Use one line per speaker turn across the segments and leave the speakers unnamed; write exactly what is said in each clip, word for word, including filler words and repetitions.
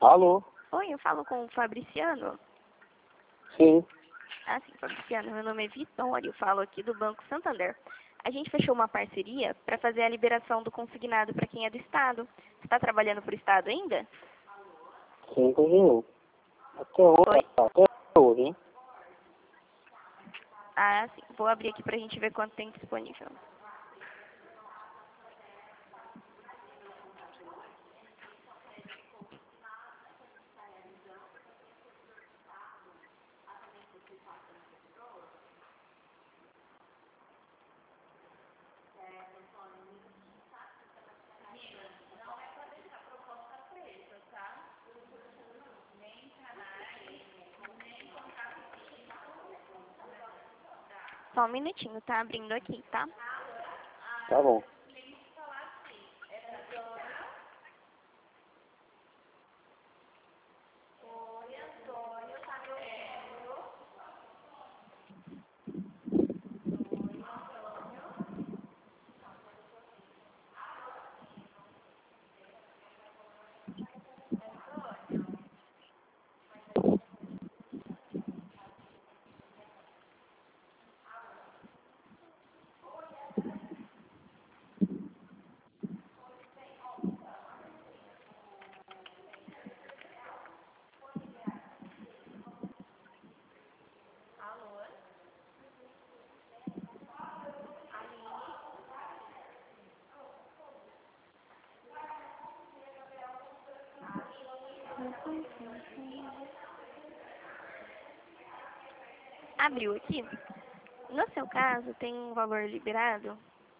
Alô?
Oi, eu falo com o Fabriciano.
Sim.
Ah, sim, Fabriciano. Meu nome é Vitória, eu falo aqui do Banco Santander. A gente fechou uma parceria para fazer a liberação do consignado para quem é do Estado. Você está trabalhando para o Estado ainda?
Sim, continua. Até hoje,
Oi?
até hoje, hein?
Ah, sim. Vou abrir aqui para a gente ver quanto tem disponível. Só um minutinho, tá abrindo aqui, tá?
Tá bom.
Abriu aqui. No seu caso, tem um valor liberado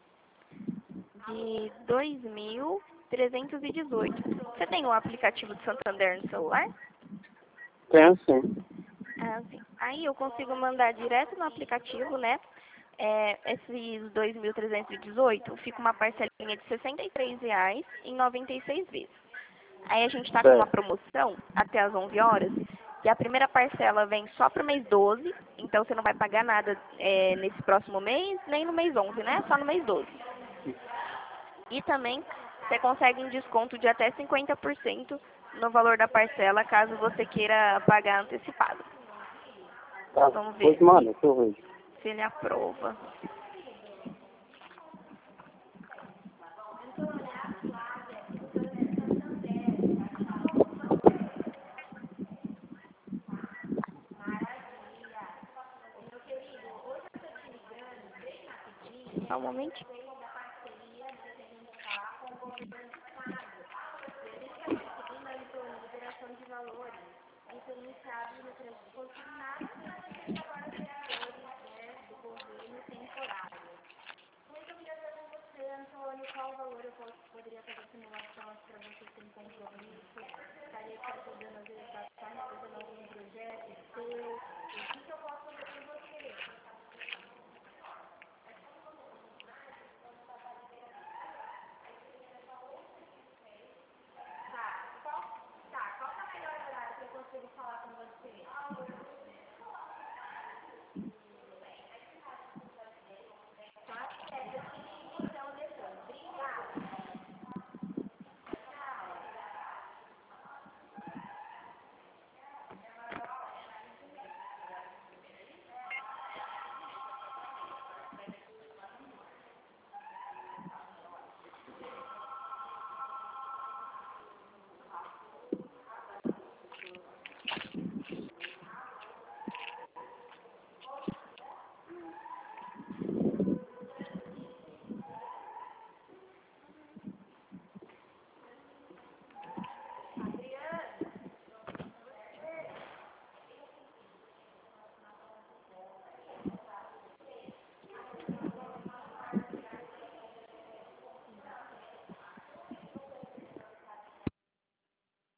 de dois mil trezentos e dezoito. Você tem o aplicativo do Santander no celular?
Tenho sim.
Ah, sim. Aí eu consigo mandar direto no aplicativo, né? É, esses dois mil trezentos e dezoito, fica uma parcelinha de sessenta e três reais em noventa e seis vezes. Aí a gente está com uma
Certo.
promoção até às onze horas, que a primeira parcela vem só para o mês doze, então você não vai pagar nada é, nesse próximo mês, nem no mês onze, né? Só no mês doze. E também você consegue um desconto de até cinquenta por cento no valor da parcela, caso você queira pagar antecipado.
Tá.
Vamos ver
Pois
se,
manda, que eu vejo.
se ele aprova. Só um momento. Qual valor eu poderia fazer simulação para você sem compromisso? Estaria te ajudando às vezes a estar realizando algum projeto seu?